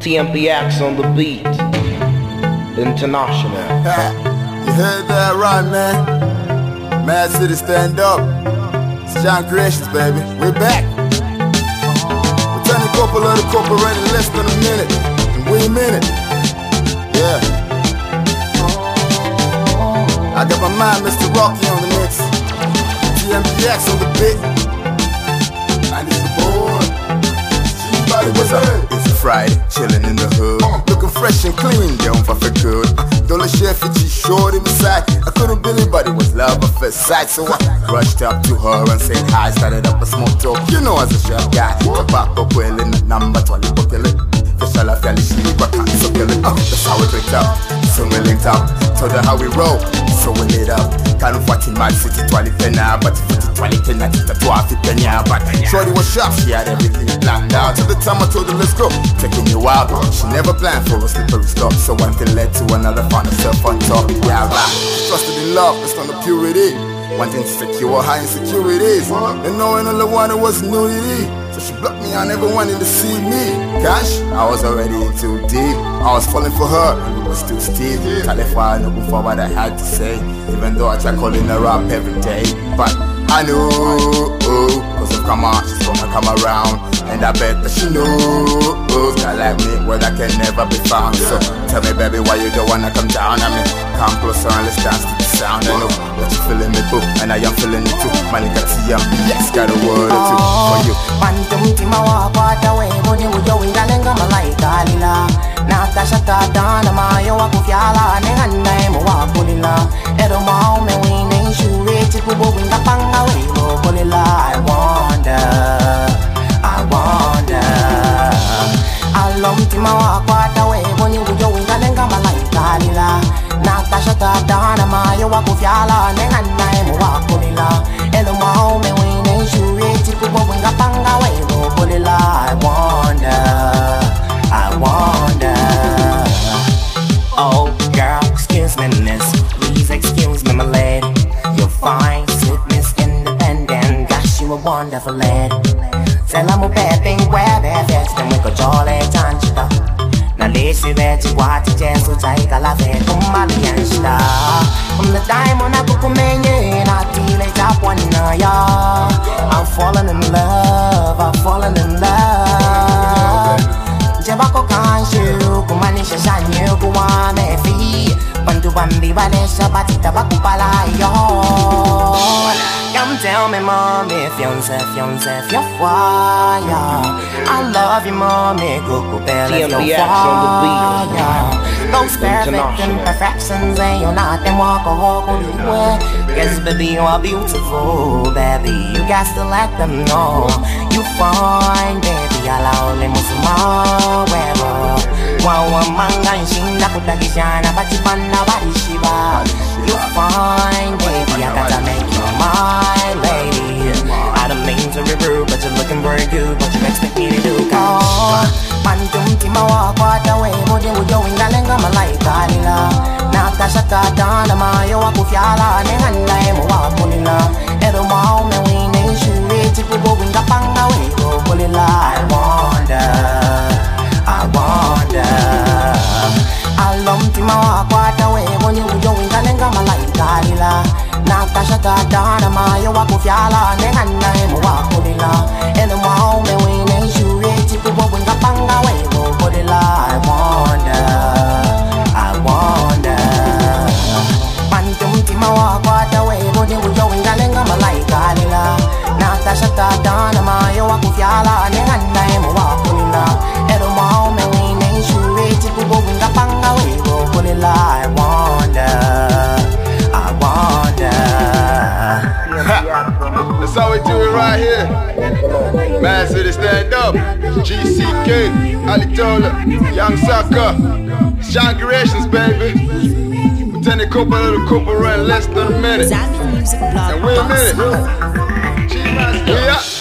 TMPX on the beat. International. You heard that right, man? Mad City, stand up. It's John Creations, baby. We're back. Returning couple of the corporate in less than a minute. And we a minute. Yeah. I got my mind, Mr. Rocky on the mix. TMPX on the beat. And it's the boy. What's up? It's a Friday, chillin' in the hood. Looking fresh and clean, down for good. Dollar chef, she short in the side. I couldn't believe, but it was love at first sight. So I rushed up to her and said hi. Started up a small talk, you know, as a sharp guy. Back up well in the number 20 bucket. Official of Yali, she but can't so kill it. That's how we picked up, so we linked up. Told her how we roll, so we lit up. Can't fight in Mad City, 20 penna, but 20 penna, it's a 12 penna. But Shorty was sharp, she had everything planned out. Till the time I told her, let's go, taking you out. She never planned for a slippery stop, so one thing led to another, found herself on top. Yeah, right. Trusted in love, based on the purity. Wanting to secure high insecurities. And knowing all the one was nudity. So she blocked me, I never wanted to see me. Gosh, I was already in too deep. I was falling for her, and it was too steep. California, looking for what I had to say. Even though I tried calling her up every day. But I knew, cause of karma, she's gonna come around. And I bet that she knows, guy like me, where that can never be found. So tell me, baby, why you don't wanna come down? I mean, come closer and let's dance to the sound. I know that you feeling me too, and I am feeling it too. Man, you got TMPX, got a word or two for you. Pantum timawa kwata we mudi ujo wingalenga malaika lila. Natasha tatana mayo wakufyala nengana emo wakulila. Ero maume wine shure chipubo winga panga we mokolila. I wonder. Alom timawa kwata we mudi ujo wingalenga malaika lila. Natasha tatana mayo wakufyala nengana emo wakulila. Ero maume wine shure chipubo winga panga we mokolila. I wonder. Oh girl, excuse me miss, please excuse me my lady. You're fine, sweetness, independent, gosh you a wonderful lady. Tell I'm a bad thing, where bad things, then we could jolly tanchita. Now listen that you want to just so take a laugh at Kumaliansta. From the time when I go to Mania, I feel like I want ya. I'm falling in love, I'm falling in love. Jabako kanshu, kumanisha shanyu kuwame fi. Pantu bambi vanesha batita bakupala yo. Come tell me, mommy, fiance, if you're fire. I love you, mommy, kukupele, if you're fire. Those perfect imperfections, and you're not them walk a walk on the way. Guess, baby, you are beautiful, baby. You got to let them know. You fine, baby, I'll only move more. Wawa manga nshinda kutakishana bachipanda barishiba. You fine, baby, I gotta make you my lady. I don't mean to be rude, but you're looking very good. What you expect me to do? Pantum timawa kwata we mudi ujo wingalenga malaika lila. Natasha tatana mayo wakufyala nengana emo wakulila. Ero maume wine shure chipubo winga panga we mokolila. I wonder. Alom timawa kwata we mudi ujo wingalenga malaika lila. Natasha tatana mayo wakufyala nengana emo wakulila. Ero maume wine shure chipubo winga panga we mokolila. I wonder. Pantum timawa kwata we mudi ujo wingalenga malaika lila. Natasha tatana mayo wakufyala nengana emo wakulila. Ero maume wine shure chipubo winga panga we mokolila. I wonder. That's how we do it right here. Mad City, stand up. GCK, Ali Tola, Young Sucker, John Creations, baby. Lieutenant Cooper, little Cooper, run less than a minute. And we're a minute. We up.